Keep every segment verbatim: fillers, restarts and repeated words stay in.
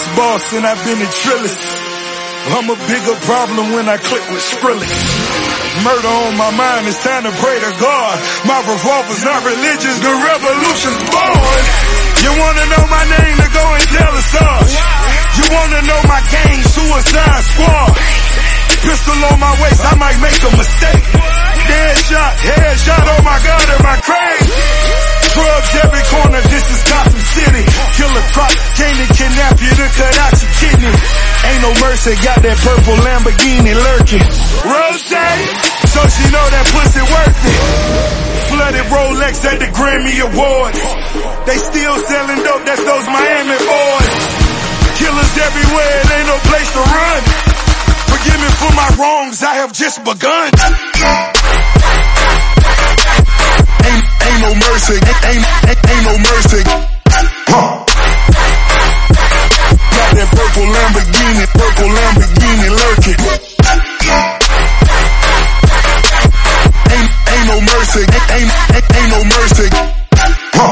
boss and I've been a Trillis. I'm a bigger problem when I click with Skrillex. Murder on my mind, it's time to pray to God. My revolver's not religious, the revolution's born. You wanna know my name, to go and tell us all. You wanna know my gang, Suicide Squad. Pistol on my waist, I might make a mistake. Deadshot, headshot, oh my God, am I crazy? Drugs every corner, this is Gotham City. Killer Croc came to kidnap you to cut out your kidney. Ain't no mercy, got that purple Lamborghini lurking. Rose, so she know that pussy worth it. Flooded Rolex at the Grammy Awards. They still selling dope, that's those Miami boys. Killers everywhere, it ain't no place to run. Forgive me for my wrongs, I have just begun. Ain't, ain't no mercy, ain't, ain't, ain't no mercy. Huh. Got that purple Lamborghini, purple Lamborghini lurking. Ain't, ain't no mercy, ain't, ain't, ain't no mercy. Huh.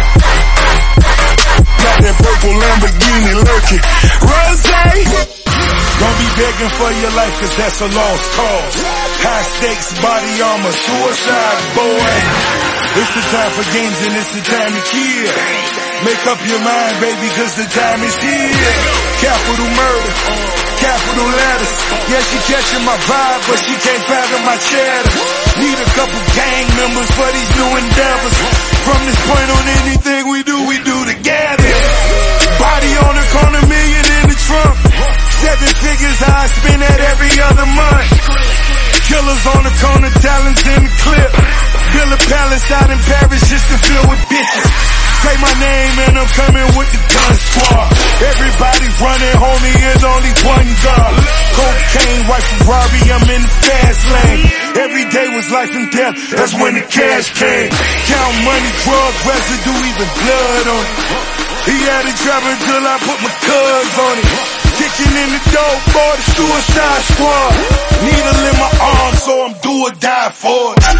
Got that purple Lamborghini lurking. Rose, don't be begging for your life, cause that's a lost cause. High stakes, body armor, suicide, boy. It's the time for games and it's the time to kill. Make up your mind, baby, cause the time is here. Capital murder, capital letters. Yeah, she catching my vibe, but she can't fathom my cheddar. Need a couple gang members for these new endeavors. From this point on, anything we do, we do together. Body on the corner, million in the trunk. Seven figures I spend that every other month. Killers on the corner, talents in the clip. Build a palace out in Paris just to fill with bitches. Say my name and I'm coming with the gun squad. Everybody running, homie, there's only one God. Cocaine, white Ferrari, I'm in the fast lane. Every day was life and death, that's when the cash came. Count money, drug residue, even blood on it. He had it trapping till I put my cuz on it. Kicking in the door, boy, the Suicide Squad. Needle in my arm, so I'm do or die for it.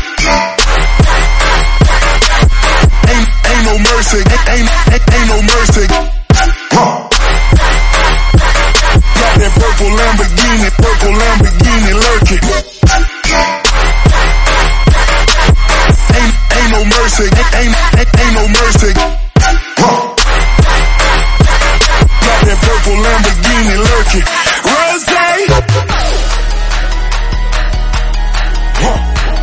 Ain't, ain't no mercy, ain't, ain't, ain't no mercy. Huh. Got that purple Lamborghini, purple Lamborghini lurking. Ain't, ain't no mercy, ain't, ain't, ain't no mercy. Huh. Got that purple Lamborghini lurking. Rose. Huh.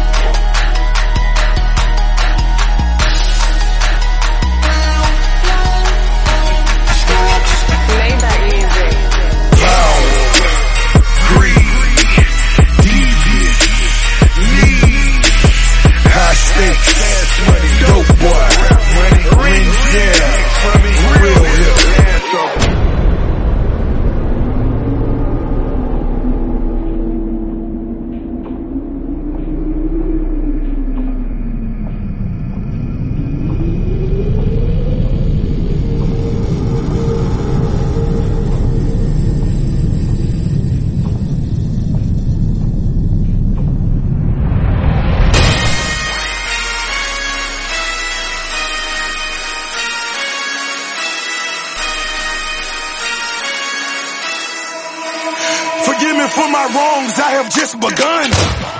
Dope boy, rings, yeah, real hip. Forgive me for my wrongs, I have just begun.